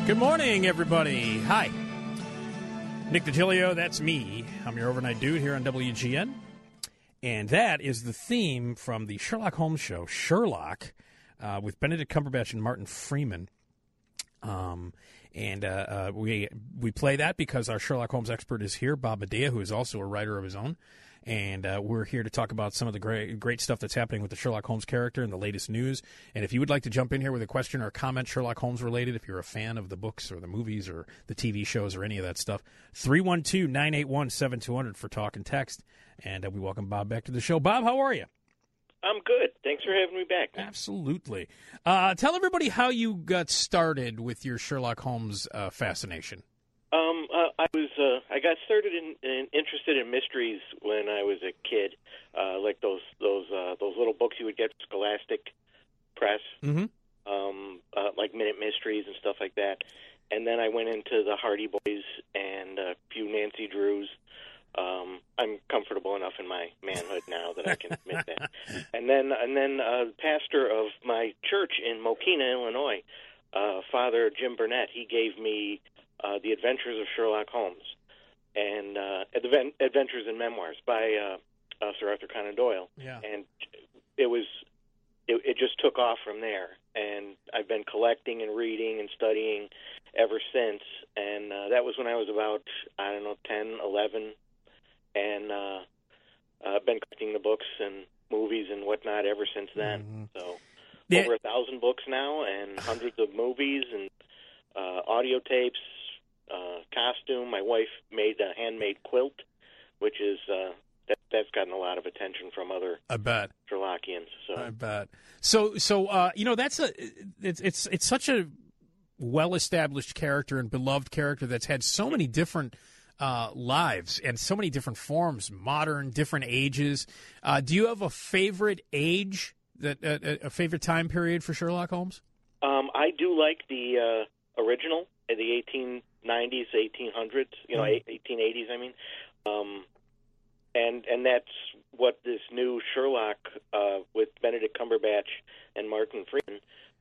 Good morning, everybody. Hi. Nick DiGilio, that's me. I'm your overnight dude here on WGN. And that is the theme from the Sherlock Holmes show, Sherlock, with Benedict Cumberbatch and Martin Freeman. We play that because our Sherlock Holmes expert is here, Bob Medea, who is also a writer of his own. And we're here to talk about some of the great stuff that's happening with the Sherlock Holmes character and the latest news. And if you would like to jump in here with a question or a comment Sherlock Holmes related, if you're a fan of the books or the movies or the TV shows or any of that stuff, 312-981-7200 for talk and text. And we welcome Bob back to the show. Bob, how are you? I'm good. Thanks for having me back. Absolutely. Tell everybody how you got started with your Sherlock Holmes fascination. I got started in interested in mysteries when I was a kid, like those little books you would get from Scholastic Press, like Minute Mysteries and stuff like that. And then I went into the Hardy Boys and a few Nancy Drews. I'm comfortable enough in my manhood now that I can admit that. And then the pastor of my church in Mokina, Illinois, Father Jim Burnett, he gave me The Adventures of Sherlock Holmes and Adventures and Memoirs by Sir Arthur Conan Doyle. Yeah. And it just took off from there. And I've been collecting and reading and studying ever since. And that was when I was about, 10, 11. And I've been collecting the books and movies and whatnot ever since then. Mm-hmm. So over 1,000 books now and hundreds of movies and audio tapes, costume. My wife made a handmade quilt, which is that's gotten a lot of attention from other Sherlockians. So I bet. So that's it's such a well-established character and beloved character that's had so many different lives and so many different forms, modern, different ages. Do you have a favorite age, a favorite time period for Sherlock Holmes? I do like the original, the 1890s, 1800s, 1880s, I mean. And that's what this new Sherlock with Benedict Cumberbatch and Martin Freeman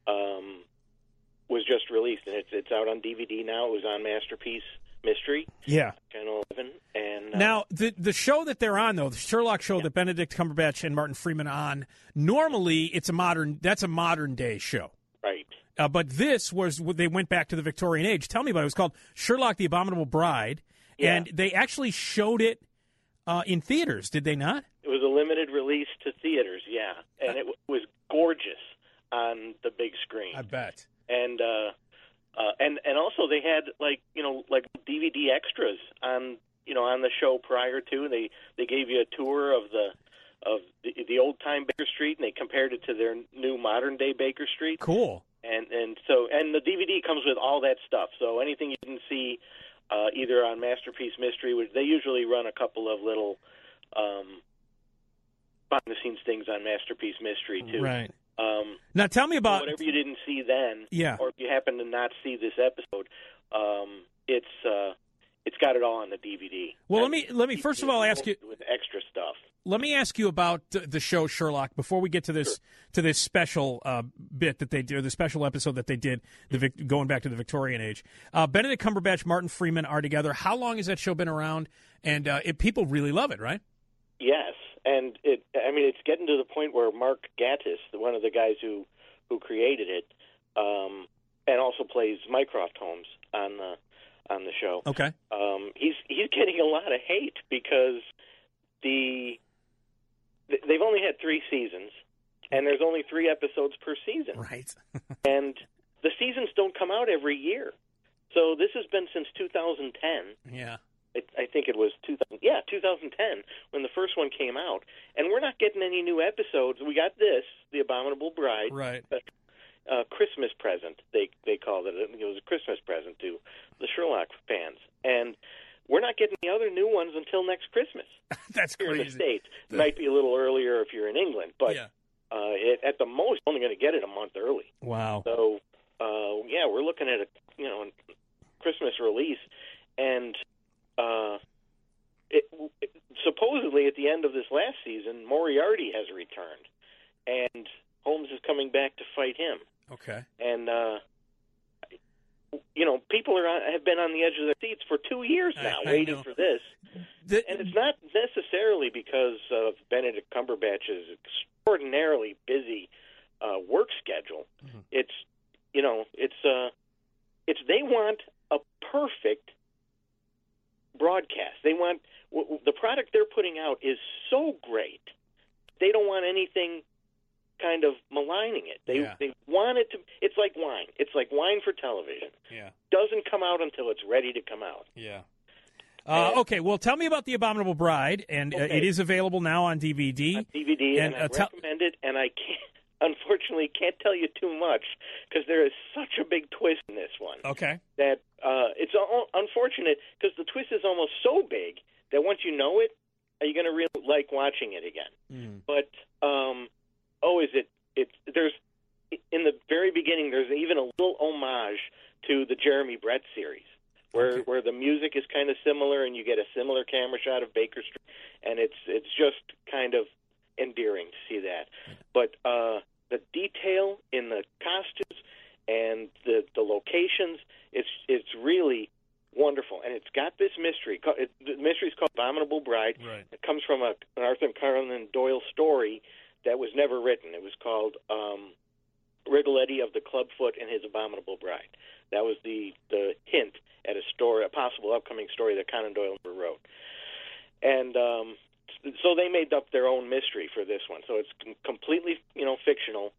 was just released. And it's out on DVD now. It was on Masterpiece Mystery. Yeah. Channel 11. And now, the show that they're on, though, the Sherlock show that Benedict Cumberbatch and Martin Freeman on, normally that's a modern-day show. Right. But they went back to the Victorian age. Tell me about it. It was called Sherlock the Abominable Bride, and they actually showed it in theaters, did they not? It was a limited release to theaters, yeah. And it was gorgeous on the big screen. I bet. And also they had like DVD extras on the show prior to. They gave you a tour of the old time Baker Street, and they compared it to their new modern day Baker Street. Cool. And the DVD comes with all that stuff. So anything you didn't see either on Masterpiece Mystery, which they usually run a couple of little behind the scenes things on Masterpiece Mystery too. Right. Now tell me about whatever you didn't see then, or if you happen to not see this episode, it's got it all on the DVD. Well, let me first of all ask you with extra stuff. Let me ask you about the show Sherlock before we get to this special bit that they did, the special episode that they did, going back to the Victorian age. Benedict Cumberbatch, Martin Freeman are together. How long has that show been around? And people really love it, right? Yes, and it's getting to the point where Mark Gatiss, one of the guys who created it, and also plays Mycroft Holmes on the show. Okay. He's getting a lot of hate because they've only had 3 seasons, and there's only 3 episodes per season. Right. And the seasons don't come out every year. So this has been since 2010. Yeah. I think it was 2010 when the first one came out. And we're not getting any new episodes. We got this, The Abominable Bride. Right. Christmas present, they called it. It was a Christmas present to the Sherlock fans. And we're not getting the other new ones until next Christmas. That's crazy. Here in the States. It might be a little earlier if you're in England, but at the most, only going to get it a month early. Wow. So, we're looking at a Christmas release, and supposedly at the end of this last season, Moriarty has returned, and Holmes is coming back to fight him. Okay. And people have been on the edge of their seats for 2 years now, waiting for this. And it's not necessarily because of Benedict Cumberbatch's extraordinarily busy work schedule. Mm-hmm. It's they want a perfect broadcast. They want the product they're putting out is so great. They don't want anything kind of maligning it. They want it to. It's like wine. It's like wine for television. Yeah, doesn't come out until it's ready to come out. Yeah. Okay, well, tell me about The Abominable Bride, and it is available now on DVD. On DVD, and I recommend it, and I unfortunately can't tell you too much because there is such a big twist in this one. Okay. That it's unfortunate because the twist is almost so big that once you know it, you're going to really like watching it again. Mm. But, there's, in the very beginning, there's even a little homage to the Jeremy Brett series. Where the music is kind of similar, and you get a similar camera shot of Baker Street, and it's just kind of endearing to see that. But the detail in the costumes and the locations, it's really wonderful, and it's got this mystery. The mystery is called Abominable Bride. Right. It comes from an Arthur Conan Doyle story that was never written. It was called Rigoletti of the Clubfoot and His Abominable Bride. That was the hint at a possible upcoming story that Conan Doyle never wrote. And so they made up their own mystery for this one. So it's completely, fictional,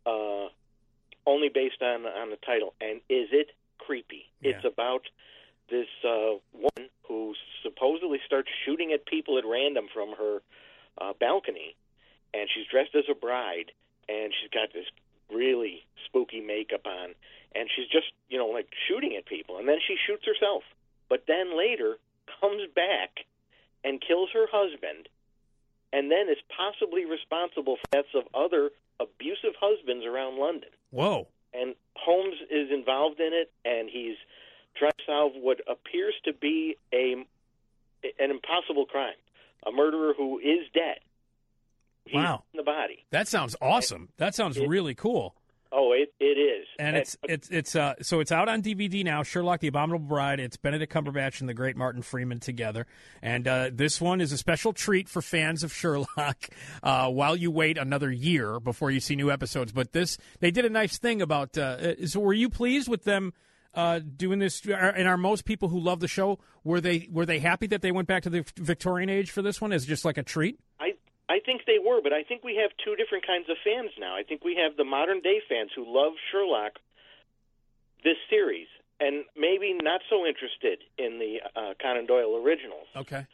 only based on the title. And is it creepy? Yeah. It's about this woman who supposedly starts shooting at people at random from her balcony, and she's dressed as a bride, and she's got this really spooky makeup on, and she's just, shooting at people, and then she shoots herself, but then later comes back and kills her husband, and then is possibly responsible for deaths of other abusive husbands around London. Whoa. And Holmes is involved in it, and he's trying to solve what appears to be an impossible crime, a murderer who is dead. He's wow. in the body. That sounds awesome. That sounds really cool. Oh, it is. And it's out on DVD now, Sherlock, The Abominable Bride. It's Benedict Cumberbatch and the great Martin Freeman together. And this one is a special treat for fans of Sherlock while you wait another year before you see new episodes. But they did a nice thing about so were you pleased with them doing this? And are most people who love the show, were they happy that they went back to the Victorian age for this one as just like a treat? I think they were, but I think we have two different kinds of fans now. I think we have the modern-day fans who love Sherlock, this series, and maybe not so interested in the Conan Doyle originals. Okay.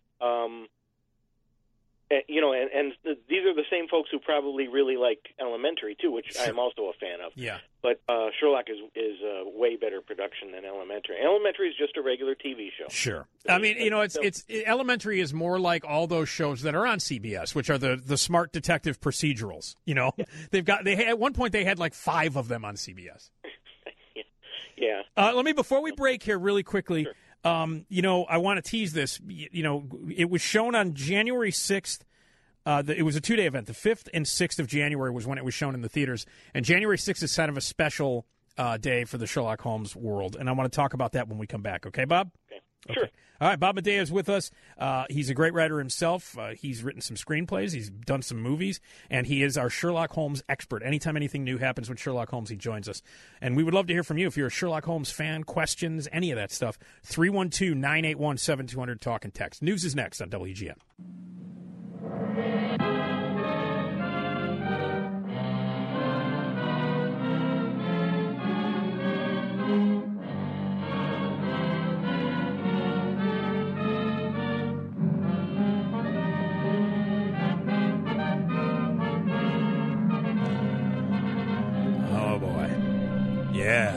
And these are the same folks who probably really like Elementary, too, which sure. I'm also a fan of. Yeah. But Sherlock is a way better production than Elementary. Elementary is just a regular TV show. Sure. I mean, it's Elementary is more like all those shows that are on CBS, which are the smart detective procedurals. Yeah. At one point they had like 5 of them on CBS. Yeah. Before we break here really quickly, sure. I want to tease this. It was shown on January 6th. It was a 2-day event. The 5th and 6th of January was when it was shown in the theaters. And January 6th is kind of a special day for the Sherlock Holmes world. And I want to talk about that when we come back. Okay, Bob? Okay. Sure. All right, Bob Medea is with us. He's a great writer himself. He's written some screenplays. He's done some movies. And he is our Sherlock Holmes expert. Anytime anything new happens with Sherlock Holmes, he joins us. And we would love to hear from you. If you're a Sherlock Holmes fan, questions, any of that stuff, 312-981-7200, talk and text. News is next on WGN. Oh, boy. Yeah.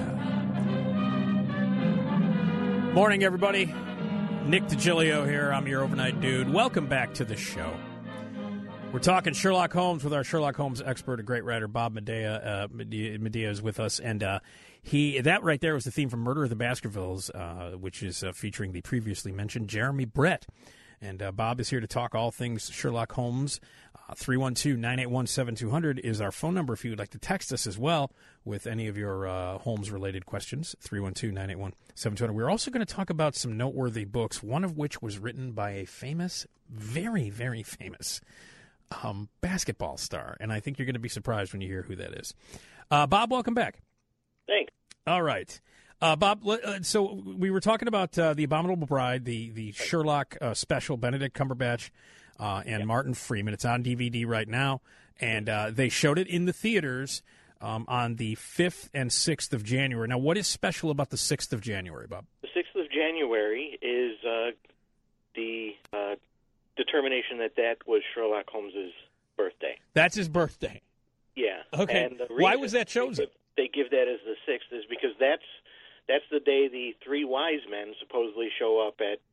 Morning, everybody. Nick DiGilio here. I'm your overnight dude. Welcome back to the show. We're talking Sherlock Holmes with our Sherlock Holmes expert, a great writer, Bob Medea. Medea is with us, and that right there was the theme from Murder of the Baskervilles, which is featuring the previously mentioned Jeremy Brett. And Bob is here to talk all things Sherlock Holmes. 312-981-7200 is our phone number if you would like to text us as well with any of your Holmes-related questions, 312-981-7200. We're also going to talk about some noteworthy books, one of which was written by a famous, very, very famous basketball star. And I think you're going to be surprised when you hear who that is. Bob, welcome back. Thanks. All right. Bob, so we were talking about The Abominable Bride, the Sherlock special, Benedict Cumberbatch and Martin Freeman. It's on DVD right now, and they showed it in the theaters on the 5th and 6th of January. Now, what is special about the 6th of January, Bob? The 6th of January is the determination that was Sherlock Holmes's birthday. That's his birthday? Yeah. Okay. And why was that chosen? They give that as the 6th is because that's the day the three wise men supposedly show up at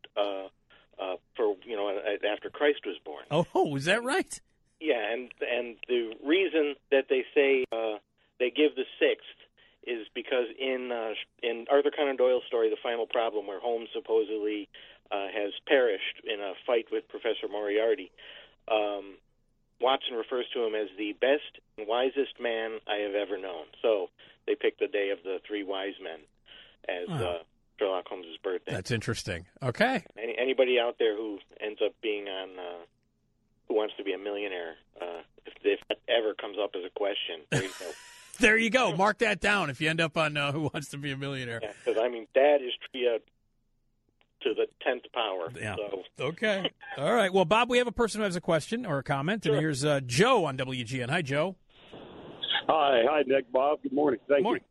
after Christ was born. Oh, is that right? Yeah, and the reason that they say they give the 6th is because in Arthur Conan Doyle's story, The Final Problem, where Holmes supposedly has perished in a fight with Professor Moriarty, Watson refers to him as the best and wisest man I have ever known. So they picked the day of the three wise men as Sherlock Holmes' birthday. That's interesting. Okay. Anybody out there who ends up being on Who Wants to Be a Millionaire, if that ever comes up as a question, there you go. There you go. Mark that down if you end up on Who Wants to Be a Millionaire. Yeah, because, that is trivia to the 10th power. Yeah. So. Okay. All right. Well, Bob, we have a person who has a question or a comment, and here's Joe on WGN. Hi, Joe. Hi, Nick, Bob. Good morning. Thank you.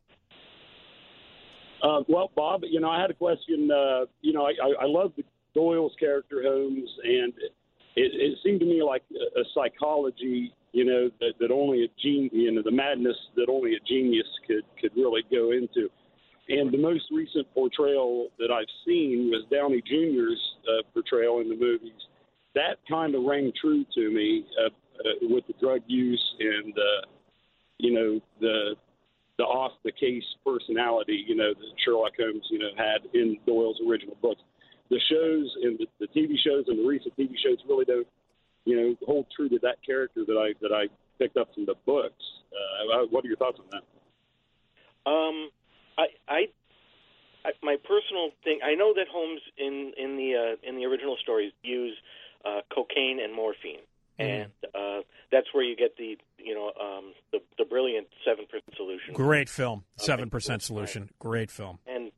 Well, Bob, I had a question. I love the Doyle's character Holmes, and it seemed to me like a psychology, that only a genius, the madness that only a genius could really go into. And the most recent portrayal that I've seen was Downey Jr.'s portrayal in the movies. That kind of rang true to me with the drug use and, the off-the-case personality, that Sherlock Holmes, had in Doyle's original books. The shows and the TV shows and the recent TV shows really don't, hold true to that character that I picked up from the books. What are your thoughts on that? My personal thing, I know that Holmes in the original stories use cocaine and morphine, and that's where you get the brilliant 7% solution. Great film, 7% solution. Great film. And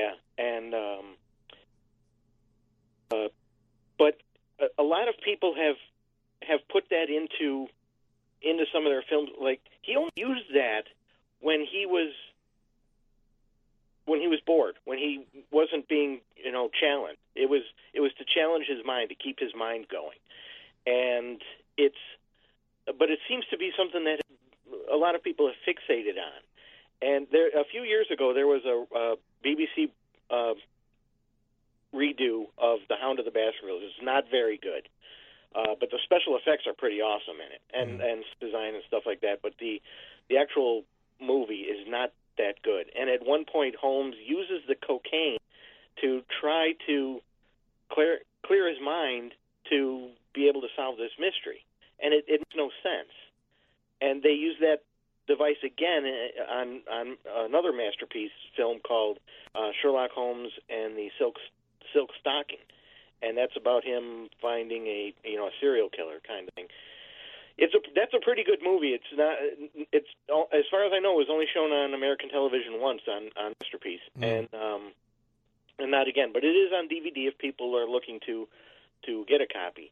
but a lot of people have put that into some of their films. Like he only used that when he was bored, when he wasn't being challenged. It was to challenge his mind, to keep his mind going, and but it seems to be something that a lot of people have fixated on. And a few years ago, there was a BBC redo of The Hound of the Baskervilles. It's not very good, but the special effects are pretty awesome in it, and design and stuff like that. But the actual movie is not that good. And at one point, Holmes uses the cocaine to try to clear his mind to be able to solve this mystery, and it makes no sense. And they use that device again on another masterpiece film called Sherlock Holmes and the Silk Stocking, and that's about him finding a serial killer kind of thing. That's a pretty good movie. It's as far as I know, it was only shown on American television once on Masterpiece, and not again. But it is on DVD if people are looking to get a copy.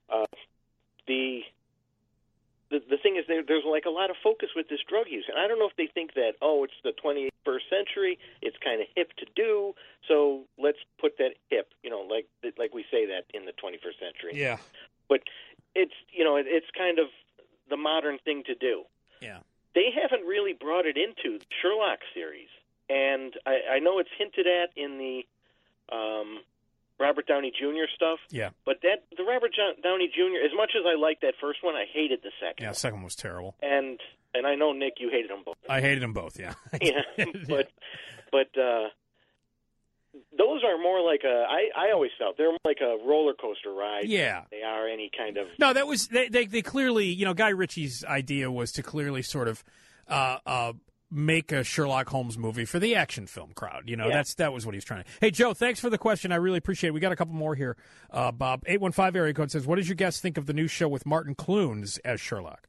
The thing is, there's like a lot of focus with this drug use, and I don't know if they think that it's the 21st century, it's kind of hip to do, so let's put that hip, like we say that in the 21st century. Yeah. But it's kind of the modern thing to do. Yeah. They haven't really brought it into the Sherlock series, and I know it's hinted at in the Robert Downey Jr. stuff. Yeah. But the Robert Downey Jr., as much as I liked that first one, I hated the second one. Yeah, the second one was terrible. And I know, Nick, you hated them both. I hated them both, yeah. Yeah, but those are more like I always felt they're more like a roller coaster ride. Yeah. They are any kind of. No, that was they clearly, Guy Ritchie's idea was to clearly sort of make a Sherlock Holmes movie for the action film crowd. That was what he was trying to. Hey, Joe, thanks for the question. I really appreciate it. We got a couple more here. Bob, 815 area code says, what does your guest think of the new show with Martin Clunes as Sherlock?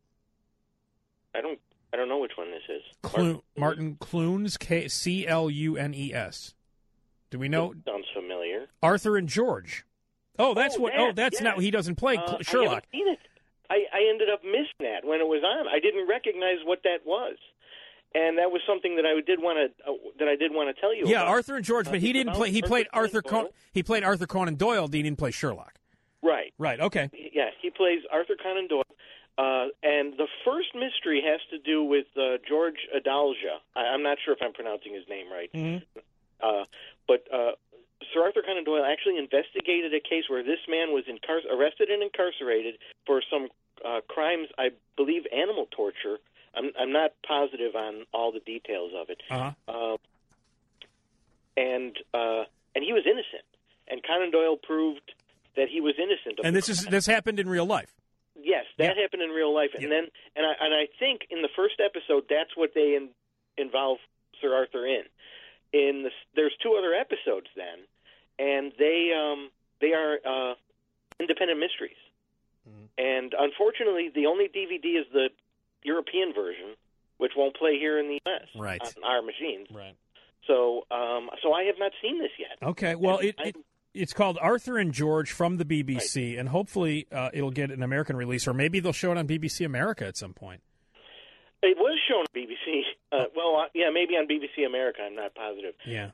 I don't know which one this is. Martin Clunes, Clunes. Do we know? Sounds familiar. Arthur and George. Not. He doesn't play Sherlock. I haven't seen it. I ended up missing that when it was on. I didn't recognize what that was, and that was something that I did want to tell you. Yeah, about. Arthur and George, but he didn't play. He played Arthur. He played Arthur Conan Doyle. He didn't play Sherlock. Right. Right. Okay. Yeah, he plays Arthur Conan Doyle. And the first mystery has to do with George Adalja. I'm not sure if I'm pronouncing his name right. Mm-hmm. But Sir Arthur Conan Doyle actually investigated a case where this man was arrested and incarcerated for some crimes, I believe animal torture. I'm not positive on all the details of it. Uh-huh. And he was innocent. And Conan Doyle proved that he was innocent. And this happened in real life. Yes, that happened in real life, and then I think in the first episode that's what they involve Sir Arthur in. There's two other episodes then, and they are independent mysteries. Mm-hmm. And unfortunately, the only DVD is the European version, which won't play here in the U.S. Right. on our machines. Right. So I have not seen this yet. Okay. Well, it's called Arthur and George from the BBC, right. And hopefully it'll get an American release, or maybe they'll show it on BBC America at some point. It was shown on BBC. Maybe on BBC America. I'm not positive. Yeah.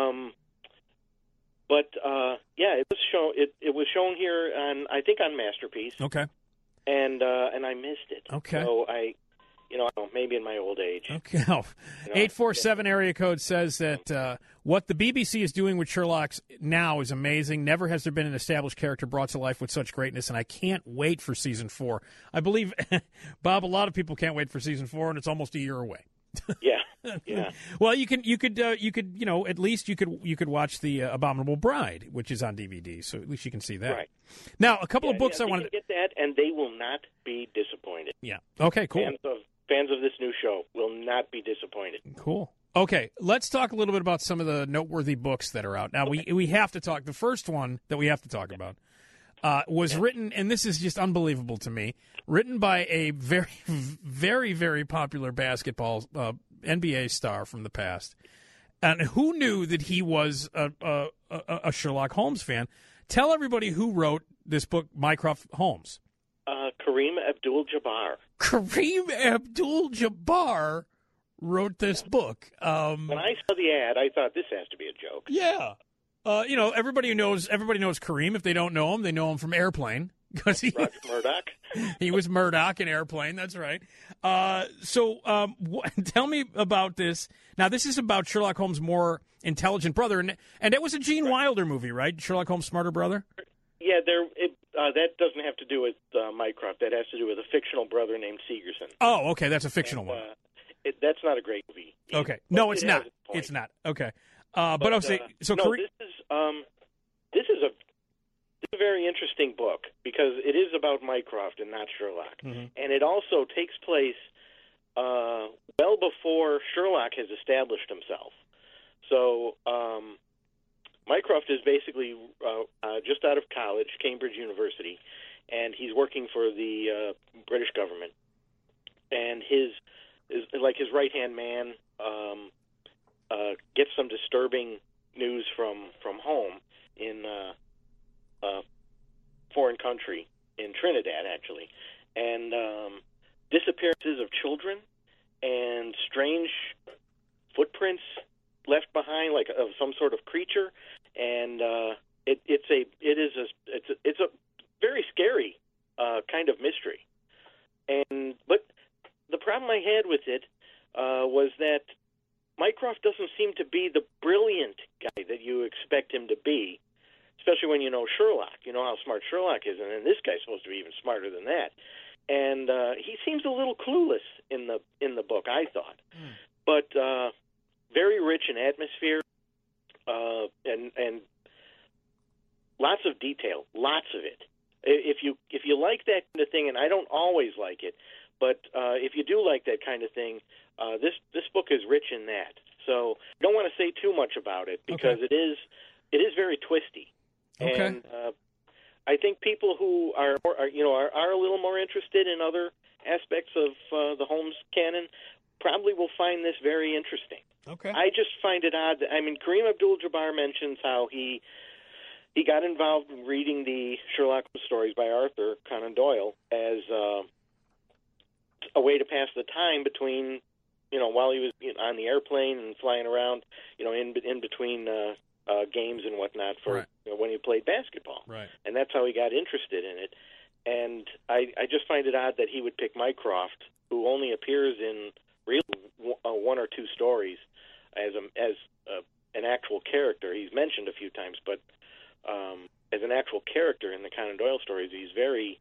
It was shown. It was shown here on Masterpiece. Okay. And I missed it. Okay. So maybe in my old age. Okay. 847 area code says that what the BBC is doing with Sherlock now is amazing. Never has there been an established character brought to life with such greatness, and I can't wait for season 4. I believe, Bob, a lot of people can't wait for season 4, and it's almost a year away. Yeah. Yeah. Well, you could at least you could watch The Abominable Bride, which is on DVD, so at least you can see that. Right. Now, a couple of books I wanted to get that, and they will not be disappointed. Yeah. Okay. Cool. Fans of this new show will not be disappointed. Cool. Okay, let's talk a little bit about some of the noteworthy books that are out. Now, we have to talk. The first one that we have to talk about was written, and this is just unbelievable to me, written by a very, very, very popular basketball NBA star from the past. And who knew that he was a Sherlock Holmes fan? Tell everybody who wrote this book, Mycroft Holmes. Kareem Abdul-Jabbar. Kareem Abdul-Jabbar wrote this book. When I saw the ad, I thought this has to be a joke. Yeah. Everybody knows Kareem. If they don't know him, they know him from Airplane. Roger Murdoch. He was Murdoch in Airplane. That's right. Tell me about this. Now, this is about Sherlock Holmes' more intelligent brother, and it was a Gene Wilder movie, right? Sherlock Holmes' smarter brother. Yeah, that doesn't have to do with Mycroft. That has to do with a fictional brother named Segerson. Oh, okay, that's a fictional one. That's not a great movie. Okay, no, it's not. It's not. Okay, but I'll say so. This is a very interesting book because it is about Mycroft and not Sherlock, and it also takes place well before Sherlock has established himself. So. Mycroft is basically just out of college, Cambridge University, and he's working for the British government. And his right-hand man gets some disturbing news from home in a foreign country, in Trinidad, actually, and disappearances of children and strange footprints left behind, like of some sort of creature, and it's a very scary kind of mystery. But the problem I had with it was that Mycroft doesn't seem to be the brilliant guy that you expect him to be, especially when you know Sherlock. You know how smart Sherlock is, and then this guy's supposed to be even smarter than that. And he seems a little clueless in the book, I thought. But very rich in atmosphere, and lots of detail, lots of it. If you like that kind of thing, and I don't always like it, but if you do like that kind of thing, this book is rich in that. So I don't want to say too much about it because it is very twisty. Okay. And I think people who are a little more interested in other aspects of the Holmes canon probably will find this very interesting. Okay. I just find it odd. Kareem Abdul-Jabbar mentions how he got involved in reading the Sherlock Holmes stories by Arthur Conan Doyle as a way to pass the time between, while he was on the airplane and flying around, in between games and whatnot for when he played basketball. Right. And that's how he got interested in it. And I just find it odd that he would pick Mycroft, who only appears in really one or two stories as an actual character. He's mentioned a few times, but as an actual character in the Conan Doyle stories, he's very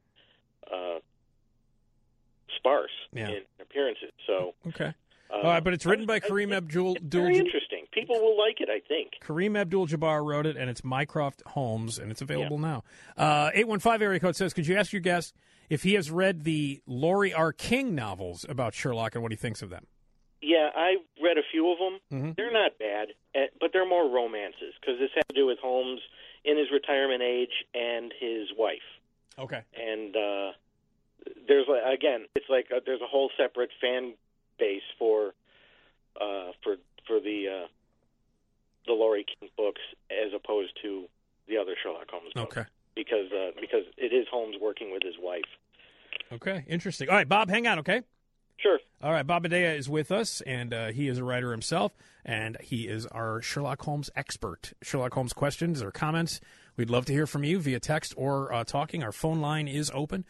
sparse in appearances. So okay. All right, but it's written by Kareem Abdul. Very interesting. People will like it, I think. Kareem Abdul-Jabbar wrote it, and it's Mycroft Holmes, and it's available now. 815 area code says, could you ask your guest if he has read the Laurie R. King novels about Sherlock and what he thinks of them? Yeah, I've read a few of them. Mm-hmm. They're not bad, but they're more romances because this has to do with Holmes in his retirement age and his wife. Okay. And there's there's a whole separate fan base for the Laurie King books as opposed to the other Sherlock Holmes books. Okay. Because it is Holmes working with his wife. Okay, interesting. All right, Bob, hang on, okay? Sure. All right, Bob Badea is with us, and he is a writer himself, and he is our Sherlock Holmes expert. Sherlock Holmes questions or comments, we'd love to hear from you via text or talking. Our phone line is open.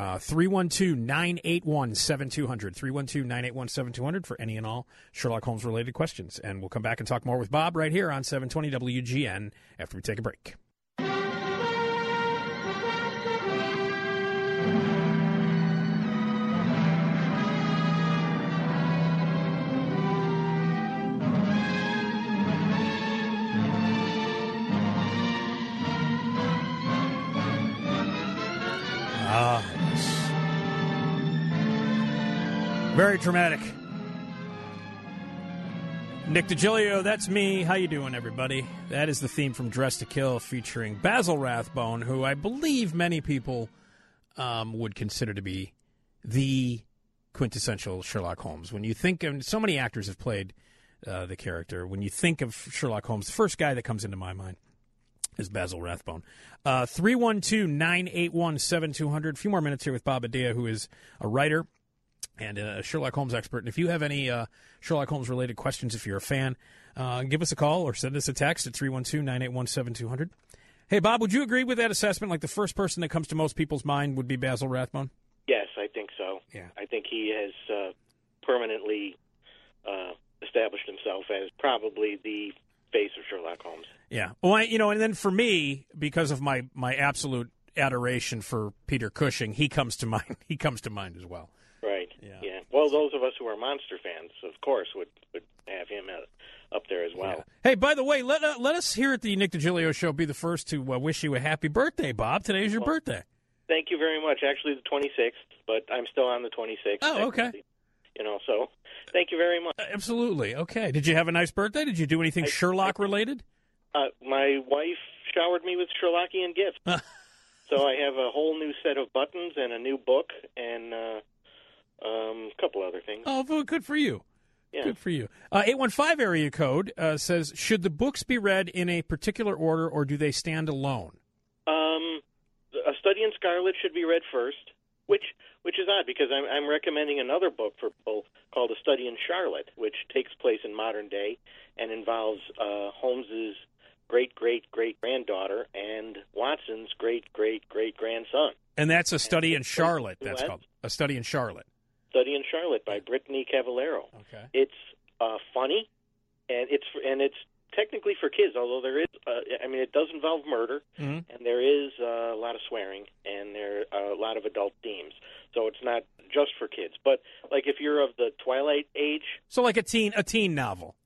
312-981-7200, 312-981-7200 for any and all Sherlock Holmes-related questions. And we'll come back and talk more with Bob right here on 720 WGN after we take a break. Very dramatic. Nick DiGilio, that's me. How you doing, everybody? That is the theme from Dress to Kill, featuring Basil Rathbone, who I believe many people would consider to be the quintessential Sherlock Holmes. When you think of, so many actors have played the character. When you think of Sherlock Holmes, the first guy that comes into my mind is Basil Rathbone. 312-981-7200. A few more minutes here with Bob Badea, who is a writer and a Sherlock Holmes expert. And if you have any Sherlock Holmes-related questions, if you're a fan, give us a call or send us a text at 312-981-7200. Hey, Bob, would you agree with that assessment? Like the first person that comes to most people's mind would be Basil Rathbone? Yes, I think so. Yeah. I think he has permanently established himself as probably the face of Sherlock Holmes. Yeah. Well, and then for me, because of my absolute adoration for Peter Cushing, he comes to mind. He comes to mind as well. Right. Yeah. Well, those of us who are monster fans, of course, would have him up there as well. Yeah. Hey, by the way, let us here at the Nick DiGilio Show be the first to wish you a happy birthday, Bob. Today is your birthday. Thank you very much. Actually, the 26th, but I'm still on the 26th. Oh, okay. So thank you very much. Absolutely. Okay. Did you have a nice birthday? Did you do anything Sherlock-related? My wife showered me with Sherlockian gifts. So I have a whole new set of buttons and a new book and a couple other things. Oh, well, good for you. Yeah. Good for you. 815 area code says, should the books be read in a particular order or do they stand alone? A Study in Scarlet should be read first, which is odd because I'm recommending another book for people called A Study in Charlotte, which takes place in modern day and involves Holmes's great-great-great-granddaughter and Watson's great-great-great-grandson. And that's A Study in Charlotte, that's called. A Study in Charlotte. Study in Charlotte by Brittany Cavallaro. Okay. It's funny, and it's technically for kids, although there is, it does involve murder, and there is a lot of swearing, and there are a lot of adult themes. So it's not just for kids. But, like, if you're of the Twilight age... So like a teen novel.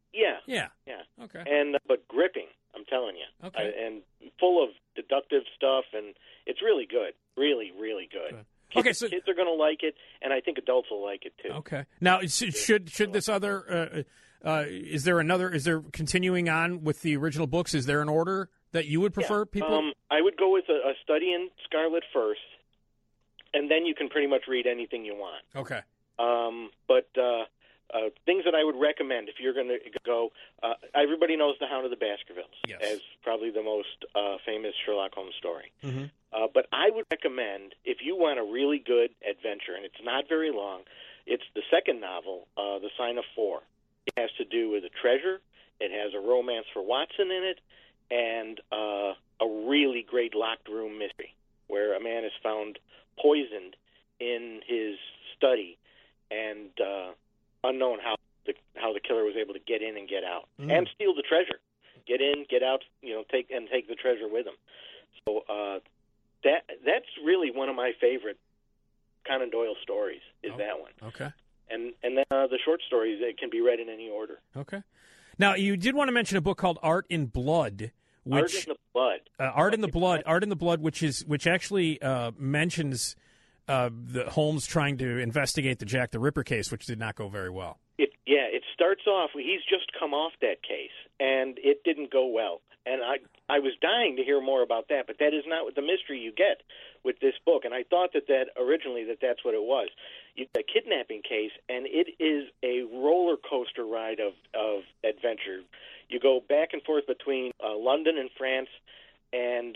Yeah. Okay. And but gripping, I'm telling you. Okay. And full of deductive stuff, and it's really good. Really, really good. Kids are going to like it, and I think adults will like it too. Okay. Now, should this other is there continuing on with the original books? Is there an order that you would prefer people? I would go with a study in Scarlet first, and then you can pretty much read anything you want. Okay. But things that I would recommend if you're going to go, everybody knows The Hound of the Baskervilles as probably the most famous Sherlock Holmes story. Mm-hmm. But I would recommend, if you want a really good adventure, and it's not very long, it's the second novel, The Sign of Four. It has to do with a treasure. It has a romance for Watson in it, and a really great locked room mystery where a man is found poisoned in his study, and unknown how the killer was able to get in and get out and steal the treasure. Get in, get out, take the treasure with him. So that's really one of my favorite Conan Doyle stories is that one. Okay. And then the short stories, it can be read in any order. Okay. Now, you did want to mention a book called Art in Blood. Art in the Blood. Art in the Blood, which actually mentions the Holmes trying to investigate the Jack the Ripper case, which did not go very well. It starts off, he's just come off that case, and it didn't go well. And I was dying to hear more about that, but that is not the mystery you get with this book. And I thought that originally that's what it was. You get a kidnapping case, and it is a roller coaster ride of adventure. You go back and forth between London and France, and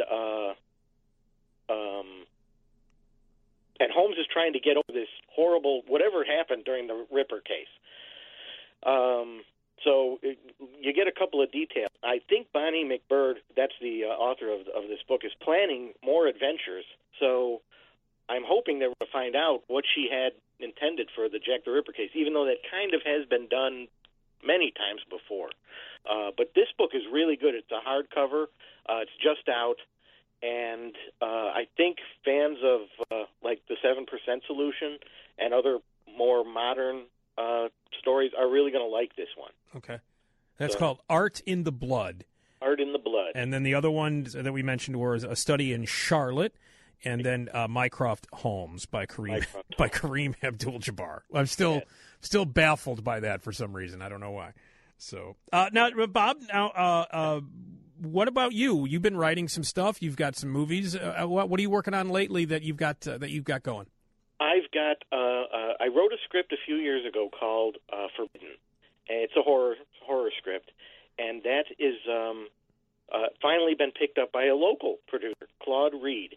Holmes is trying to get over this horrible whatever happened during the Ripper case. So you get a couple of details. I think Bonnie McBird, that's the author of this book, is planning more adventures. So I'm hoping that we'll find out what she had intended for the Jack the Ripper case, even though that kind of has been done many times before. But this book is really good. It's a hardcover. It's just out. And I think fans of like the 7% Solution and other more modern stories are really going to like this one. Okay. That's called Art in the Blood. Art in the Blood. And then the other ones that we mentioned were A Study in Charlotte and then Mycroft Holmes by Kareem Abdul-Jabbar. I'm still baffled by that for some reason. I don't know why. So now, Bob, what about you? You've been writing some stuff. You've got some movies. What are you working on lately that you've got going? I've got. I wrote a script a few years ago called Forbidden, and it's a horror script, and that is finally been picked up by a local producer, Claude Reed.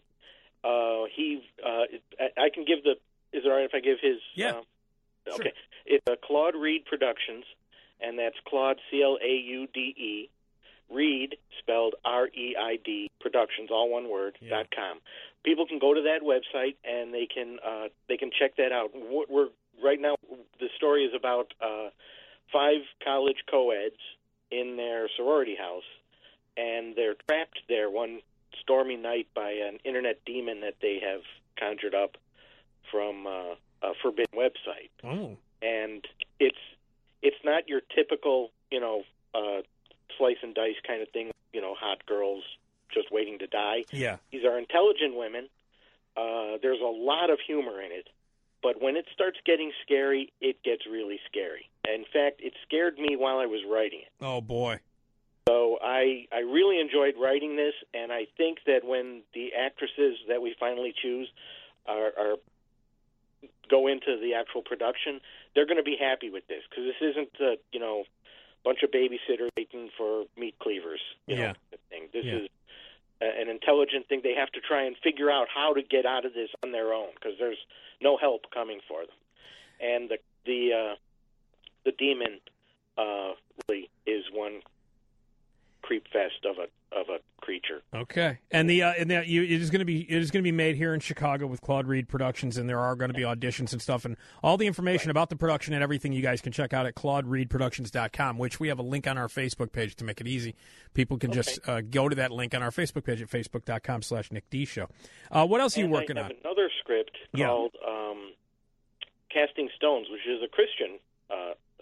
I can give the. Is it all right if I give his? Yeah. Okay. Sure. It's Claude Reed Productions, and that's Claude CLAUDE. Reed, spelled REID, Productions, all one word, .com. People can go to that website and they can check that out. We're right now. The story is about 5 college co-eds in their sorority house, and they're trapped there one stormy night by an internet demon that they have conjured up from a forbidden website. Oh, and it's not your typical slice and dice kind of thing, hot girls just waiting to die. Yeah. These are intelligent women. There's a lot of humor in it, but when it starts getting scary, it gets really scary. In fact, it scared me while I was writing it. Oh, boy. So I really enjoyed writing this, and I think that when the actresses that we finally choose are go into the actual production, they're going to be happy with this, because this isn't bunch of babysitters waiting for meat cleavers, thing. This is an intelligent thing. They have to try and figure out how to get out of this on their own, because there's no help coming for them. And the demon really is one creep fest of a creature. Okay, and it is going to be made here in Chicago with Claude Reed Productions, and there are going to be auditions and stuff, and all the information about the production and everything you guys can check out at ClaudeReedProductions.com, which we have a link on our Facebook page to make it easy. People can just go to that link on our Facebook page at Facebook.com/Nick D Show. What else are you working on? I have another script called Casting Stones, which is a Christian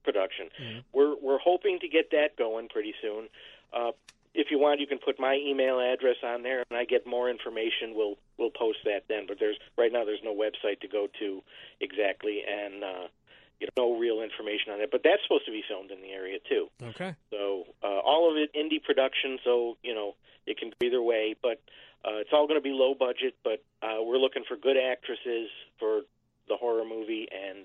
production. We're hoping to get that going pretty soon. If you want, you can put my email address on there, and I get more information. We'll post that then. But right now there's no website to go to exactly, and no real information on it. But that's supposed to be filmed in the area too. Okay. So all of it indie production. So it can go either way. But it's all going to be low budget. But we're looking for good actresses for the horror movie, and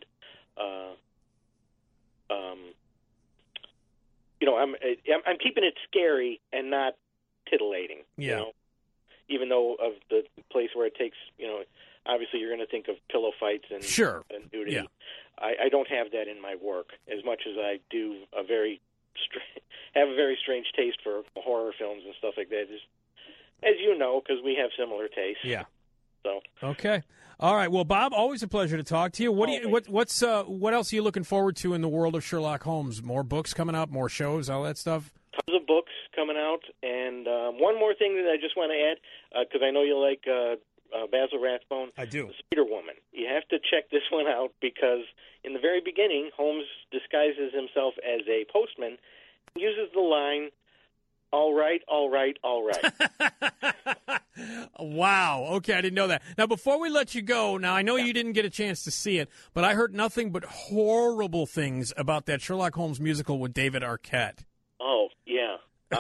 I'm keeping it scary and not titillating. Yeah. Even though of the place where it takes, obviously you're going to think of pillow fights and nudity. Yeah. I don't have that in my work as much as I do have a very strange taste for horror films and stuff like that. Just, as you know, because we have similar tastes. Yeah. So. Okay. All right. Well, Bob, always a pleasure to talk to you. What else are you looking forward to in the world of Sherlock Holmes? More books coming up, more shows, all that stuff? Tons of books coming out, and one more thing that I just want to add, because I know you like Basil Rathbone. I do. The Spider Woman. You have to check this one out, because in the very beginning, Holmes disguises himself as a postman, uses the line, "All right, all right, all right." Wow. Okay, I didn't know that. Now, before we let you go, I know you didn't get a chance to see it, but I heard nothing but horrible things about that Sherlock Holmes musical with David Arquette. Oh, yeah.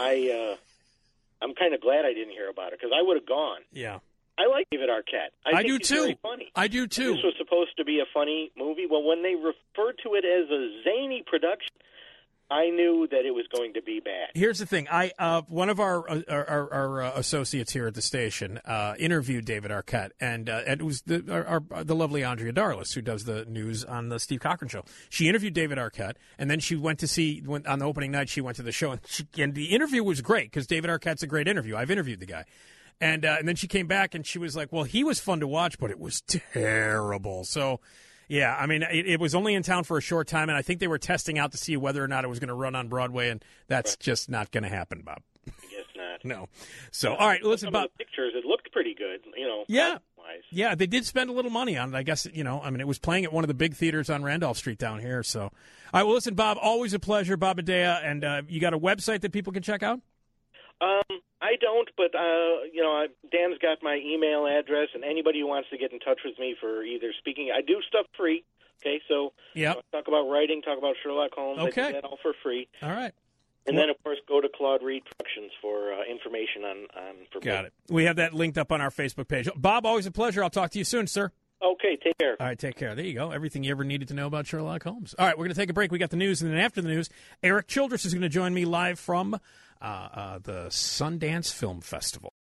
I'm kind of glad I didn't hear about it, because I would have gone. Yeah. I like David Arquette. I think do he's too. very funny. I do too. This was supposed to be a funny movie. Well, when they referred to it as a zany production, I knew that it was going to be bad. Here's the thing. One of our associates here at the station interviewed David Arquette, and it was the lovely Andrea Darlis, who does the news on the Steve Cochran Show. She interviewed David Arquette, and then she went on the opening night. She went to the show, and the interview was great, because David Arquette's a great interview. I've interviewed the guy. And then she came back, and she was like, well, he was fun to watch, but it was terrible. So, yeah, I mean, it was only in town for a short time, and I think they were testing out to see whether or not it was going to run on Broadway, and that's just not going to happen, Bob. I guess not. No. So, all right, listen, Bob. Some of the pictures, it looked pretty good, Yeah. Wise. Yeah, they did spend a little money on it, I guess. It was playing at one of the big theaters on Randolph Street down here. So, all right, well, listen, Bob, always a pleasure, Bob Adea, and you got a website that people can check out? I don't, but Dan's got my email address, and anybody who wants to get in touch with me for either speaking, I do stuff free. Okay, so talk about writing, talk about Sherlock Holmes. Okay, I do that all for free. All right, and then of course go to Claude Reed Productions for information on for. Got it. We have that linked up on our Facebook page. Bob, always a pleasure. I'll talk to you soon, sir. Okay, take care. All right, take care. There you go. Everything you ever needed to know about Sherlock Holmes. All right, we're going to take a break. We got the news, and then after the news, Eric Childress is going to join me live from the Sundance Film Festival.